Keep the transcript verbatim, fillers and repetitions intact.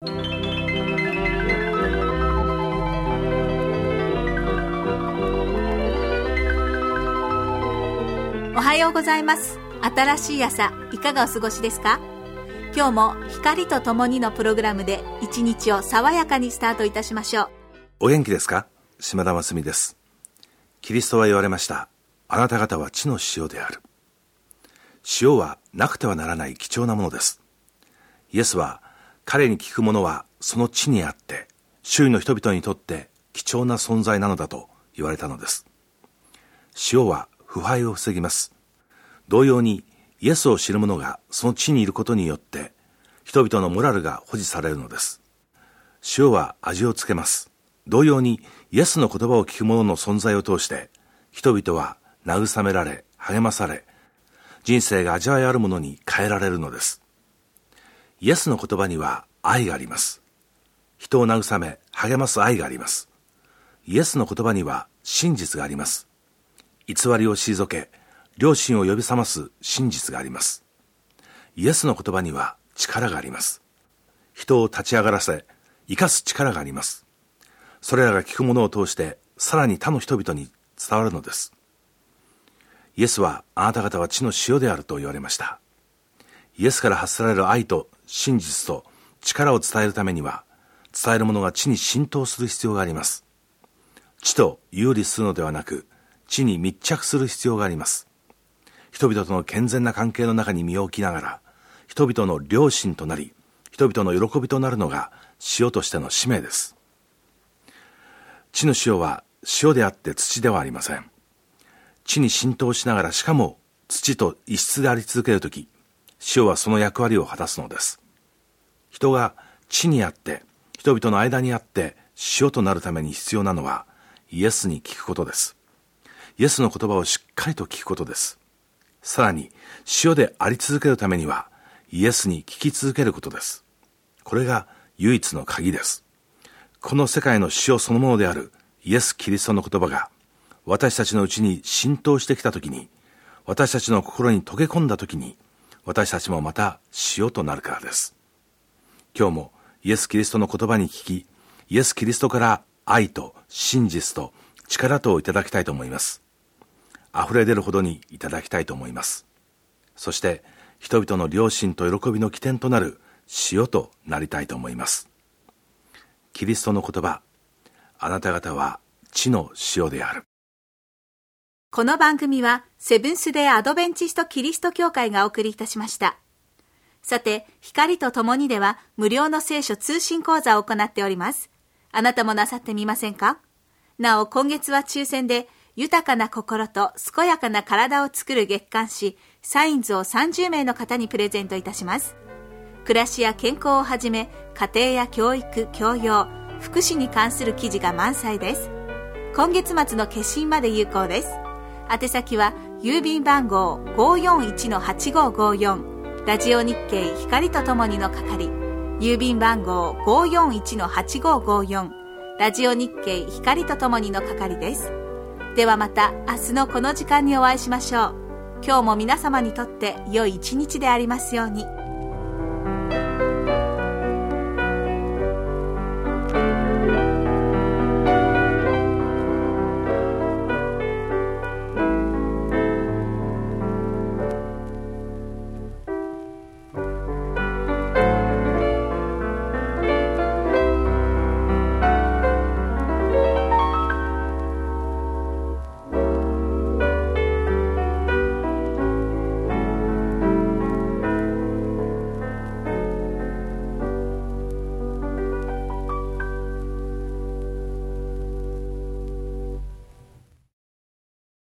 おはようございます。新しい朝、いかがお過ごしですか？今日も光とともにのプログラムで一日を爽やかにスタートいたしましょう。 お元気ですか？島田真澄です。キリストは言われました。あなた方は地の塩である。塩はなくてはならない貴重なものです。イエスは彼に聞くものはその地にあって周囲の人々にとって貴重な存在なのだと言われたのです。塩は腐敗を防ぎます。同様にイエスを知る者がその地にいることによって人々のモラルが保持されるのです。塩は味をつけます。同様にイエスの言葉を聞く者の存在を通して人々は慰められ励まされ人生が味わいあるものに変えられるのです。イエスの言葉には愛があります。人を慰め励ます愛があります。イエスの言葉には真実があります。偽りを退け良心を呼び覚ます真実があります。イエスの言葉には力があります。人を立ち上がらせ生かす力があります。それらが聞くものを通してさらに他の人々に伝わるのです。イエスはあなた方は地の塩であると言われました。イエスから発せられる愛と真実と力を伝えるためには伝えるものが地に浸透する必要があります。地と有利するのではなく地に密着する必要があります。人々との健全な関係の中に身を置きながら人々の良心となり人々の喜びとなるのが塩としての使命です。地の塩は塩であって土ではありません。地に浸透しながらしかも土と一質であり続けるとき塩はその役割を果たすのです。人が地にあって人々の間にあって塩となるために必要なのはイエスに聞くことです。イエスの言葉をしっかりと聞くことです。さらに塩であり続けるためにはイエスに聞き続けることです。これが唯一の鍵です。この世界の塩そのものであるイエス・キリストの言葉が私たちのうちに浸透してきたときに、私たちの心に溶け込んだときに、私たちもまた塩となるからです。今日もイエス・キリストの言葉に聞き、イエス・キリストから愛と真実と力とをいただきたいと思います。溢れ出るほどにいただきたいと思います。そして人々の良心と喜びの起点となる塩となりたいと思います。キリストの言葉、あなた方は地の塩である。 この番組はセブンスデーアドベンチストキリスト教会がお送りいたしました。さて、光とともにでは無料の聖書通信講座を行っております。あなたもなさってみませんか？なお、今月は抽選で豊かな心と健やかな体を作る月刊誌サインズをさんじゅうめいの方にプレゼントいたします。暮らしや健康をはじめ家庭や教育、教養、福祉に関する記事が満載です。今月末の決心まで有効です。宛先は郵便番号 ごーよんいちのはちごーごーよん ラジオ日経光とともにの係、郵便番号 ごーよんいちのはちごーごーよん ラジオ日経光とともにの係です。ではまた明日のこの時間にお会いしましょう。今日も皆様にとって良い一日でありますように。